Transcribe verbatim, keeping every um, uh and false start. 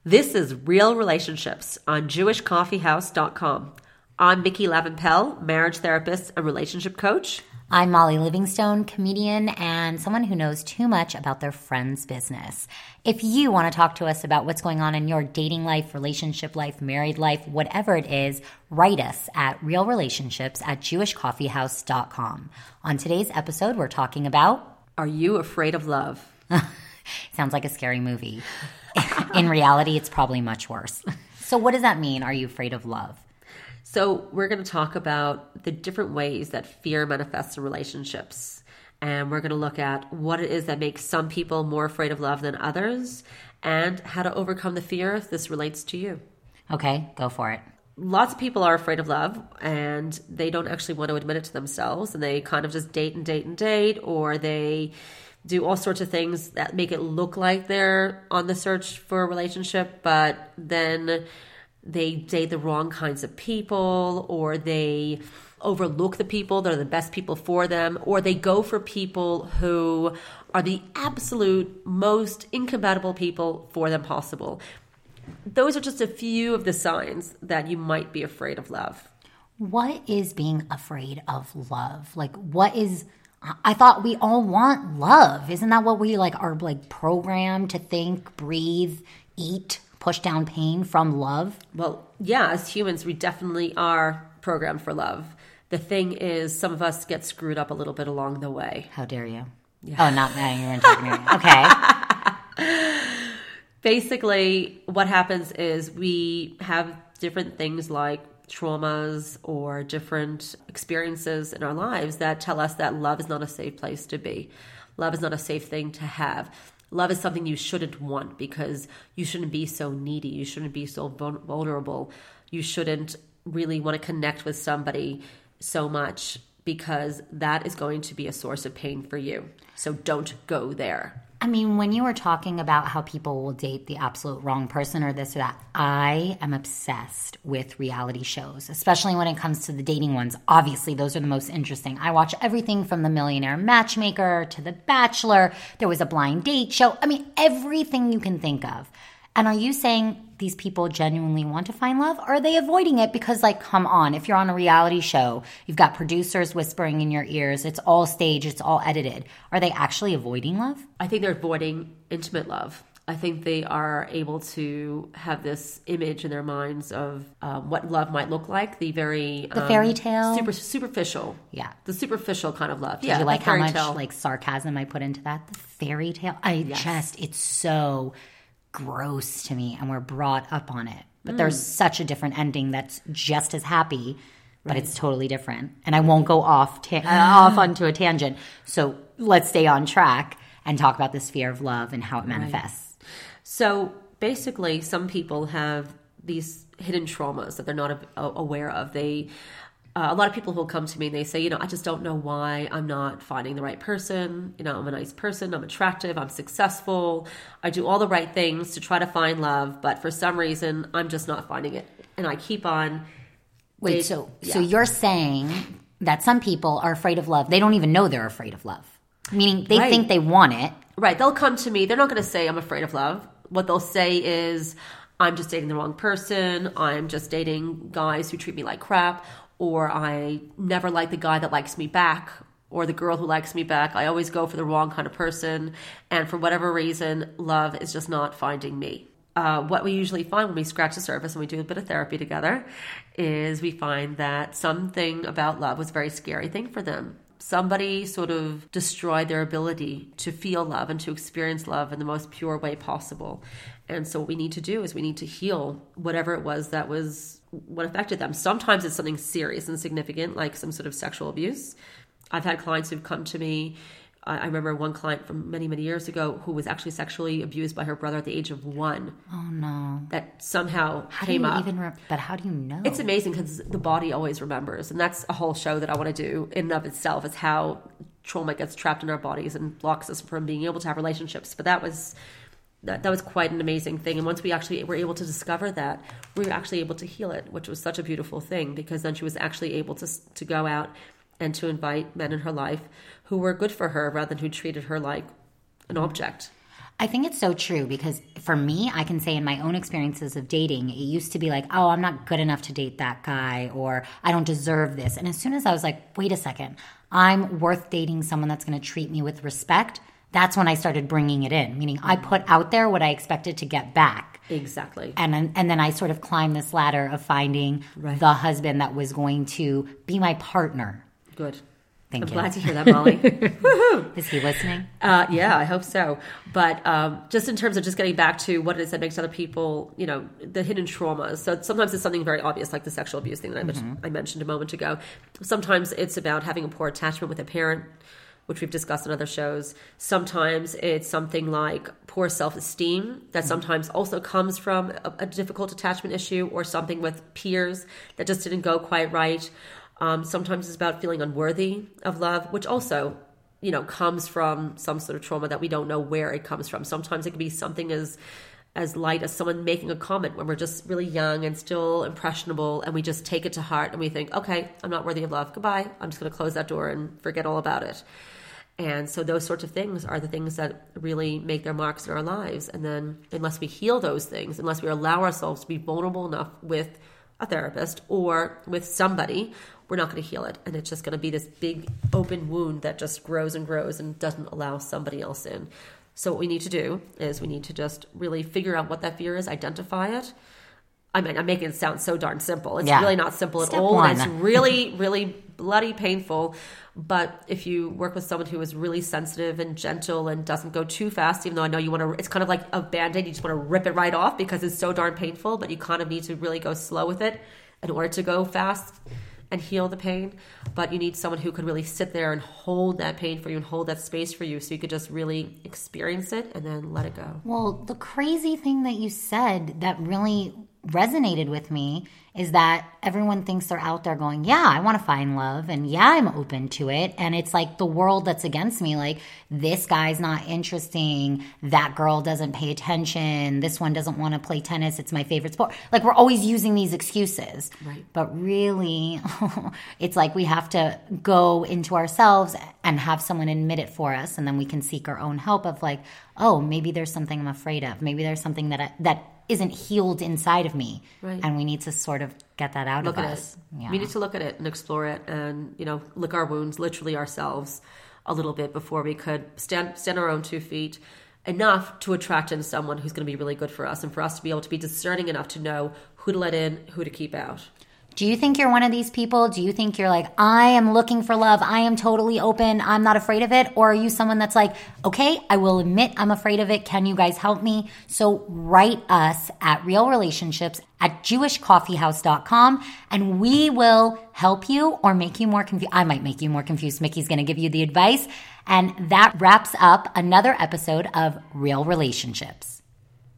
This is Real Relationships on Jewish Coffee House dot com. I'm Mickey Lavenpel, marriage therapist and relationship coach. I'm Molly Livingstone, comedian and someone who knows too much about their friend's business. If you want to talk to us about what's going on in your dating life, relationship life, married life, whatever it is, write us at real relationships at Jewish Coffee House dot com. On today's episode, we're talking about... Are you afraid of love? Sounds like a scary movie. In reality, it's probably much worse. So what does that mean? Are you afraid of love? So we're going to talk about the different ways that fear manifests in relationships. And we're going to look at what it is that makes some people more afraid of love than others and how to overcome the fear if this relates to you. Okay, go for it. Lots of people are afraid of love and they don't actually want to admit it to themselves, and they kind of just date and date and date, or they do all sorts of things that make it look like they're on the search for a relationship, but then they date the wrong kinds of people, or they overlook the people that are the best people for them, or they go for people who are the absolute most incompatible people for them possible. Those are just a few of the signs that you might be afraid of love. What is being afraid of love? Like, what is... I thought we all want love. Isn't that what we like are like programmed to think, breathe, eat, push down pain from love? Well, yeah, as humans, we definitely are programmed for love. The thing is, some of us get screwed up a little bit along the way. How dare you? Yeah. Oh, not now. You weren't talking to me. Okay. Basically, what happens is we have different things like traumas or different experiences in our lives that tell us that love is not a safe place to be. Love is not a safe thing to have. Love is something you shouldn't want because you shouldn't be so needy. You shouldn't be so vulnerable. You shouldn't really want to connect with somebody so much because that is going to be a source of pain for you. So don't go there. I mean, when you were talking about how people will date the absolute wrong person or this or that, I am obsessed with reality shows, especially when it comes to the dating ones. Obviously, those are the most interesting. I watch everything from The Millionaire Matchmaker to The Bachelor. There was a blind date show. I mean, everything you can think of. And are you saying these people genuinely want to find love? Or are they avoiding it because, like, come on, if you're on a reality show, you've got producers whispering in your ears, it's all staged, it's all edited. Are they actually avoiding love? I think they're avoiding intimate love. I think they are able to have this image in their minds of um, what love might look like, the very... The um, fairy tale? Super, superficial. Yeah. The superficial kind of love. Did yeah, you like how much, tale. like, sarcasm I put into that? The fairy tale? I yes. just, it's so... gross to me, and we're brought up on it. But mm. there's such a different ending that's just as happy, but right. It's totally different. And I won't go off ta- uh, off onto a tangent. So let's stay on track and talk about this fear of love and how it manifests. Right. So basically, some people have these hidden traumas that they're not a- aware of. They Uh, a lot of people who will come to me and they say, you know, I just don't know why I'm not finding the right person. You know, I'm a nice person. I'm attractive. I'm successful. I do all the right things to try to find love. But for some reason, I'm just not finding it. And I keep on. Wait, they, so, yeah. so you're saying that some people are afraid of love. They don't even know they're afraid of love. Meaning they right. think they want it. Right. They'll come to me. They're not going to say I'm afraid of love. What they'll say is I'm just dating the wrong person. I'm just dating guys who treat me like crap. Or I never like the guy that likes me back, or the girl who likes me back. I always go for the wrong kind of person. And for whatever reason, love is just not finding me. Uh, what we usually find when we scratch the surface and we do a bit of therapy together is we find that something about love was a very scary thing for them. Somebody sort of destroyed their ability to feel love and to experience love in the most pure way possible. And so what we need to do is we need to heal whatever it was that was what affected them. Sometimes it's something serious and significant, like some sort of sexual abuse. I've had clients who've come to me. I remember one client from many, many years ago who was actually sexually abused by her brother at the age of one. Oh, no. That somehow how came do you up. Even re- but how do you know? It's amazing because the body always remembers. And that's a whole show that I want to do in and of itself, is how trauma gets trapped in our bodies and blocks us from being able to have relationships. But that was... That, that was quite an amazing thing. And once we actually were able to discover that, we were actually able to heal it, which was such a beautiful thing, because then she was actually able to to go out and to invite men in her life who were good for her rather than who treated her like an object. I think it's so true because for me, I can say in my own experiences of dating, it used to be like, oh, I'm not good enough to date that guy, or I don't deserve this. And as soon as I was like, wait a second, I'm worth dating someone that's going to treat me with respect, that's when I started bringing it in, meaning I put out there what I expected to get back. Exactly. And and then I sort of climbed this ladder of finding right. the husband that was going to be my partner. Good. Thank I'm you. glad to hear that, Molly. Woohoo! Is he listening? Uh, yeah, I hope so. But um, just in terms of just getting back to what it is that makes other people, you know, the hidden traumas. So sometimes it's something very obvious, like the sexual abuse thing that I, mm-hmm. mentioned, I mentioned a moment ago. Sometimes it's about having a poor attachment with a parent, which we've discussed in other shows. Sometimes it's something like poor self-esteem that mm-hmm. sometimes also comes from a, a difficult attachment issue, or something with peers that just didn't go quite right. Um, sometimes it's about feeling unworthy of love, which also, you know, comes from some sort of trauma that we don't know where it comes from. Sometimes it can be something as as light as someone making a comment when we're just really young and still impressionable, and we just take it to heart and we think, okay, I'm not worthy of love. Goodbye. I'm just going to close that door and forget all about it. And so those sorts of things are the things that really make their marks in our lives. And then unless we heal those things, unless we allow ourselves to be vulnerable enough with a therapist or with somebody, we're not going to heal it. And it's just going to be this big open wound that just grows and grows and doesn't allow somebody else in. So what we need to do is we need to just really figure out what that fear is, identify it. I mean, I'm making it sound so darn simple. It's yeah. really not simple Step at all. One. It's really, really bloody painful. But if you work with someone who is really sensitive and gentle and doesn't go too fast, even though I know you want to, it's kind of like a Band-Aid. You just want to rip it right off because it's so darn painful, but you kind of need to really go slow with it in order to go fast and heal the pain. But you need someone who could really sit there and hold that pain for you and hold that space for you so you could just really experience it and then let it go. Well, the crazy thing that you said that really resonated with me is that everyone thinks they're out there going, yeah, I want to find love, and yeah, I'm open to it. And it's like the world that's against me. Like, this guy's not interesting. That girl doesn't pay attention. This one doesn't want to play tennis. It's my favorite sport. Like, we're always using these excuses. Right. But really, it's like we have to go into ourselves and have someone admit it for us. And then we can seek our own help of like, oh, maybe there's something I'm afraid of. Maybe there's something that I, that isn't healed inside of me. Right. And we need to sort of get that out look of at us. It. Yeah. We need to look at it and explore it and, you know, lick our wounds, literally ourselves, a little bit before we could stand stand on our own two feet enough to attract in someone who's going to be really good for us and for us to be able to be discerning enough to know who to let in, who to keep out. Do you think you're one of these people? Do you think you're like, I am looking for love. I am totally open. I'm not afraid of it. Or are you someone that's like, okay, I will admit I'm afraid of it. Can you guys help me? So write us at Real Relationships at jewish coffee house dot com and we will help you or make you more confused. I might make you more confused. Mickey's going to give you the advice. And that wraps up another episode of Real Relationships.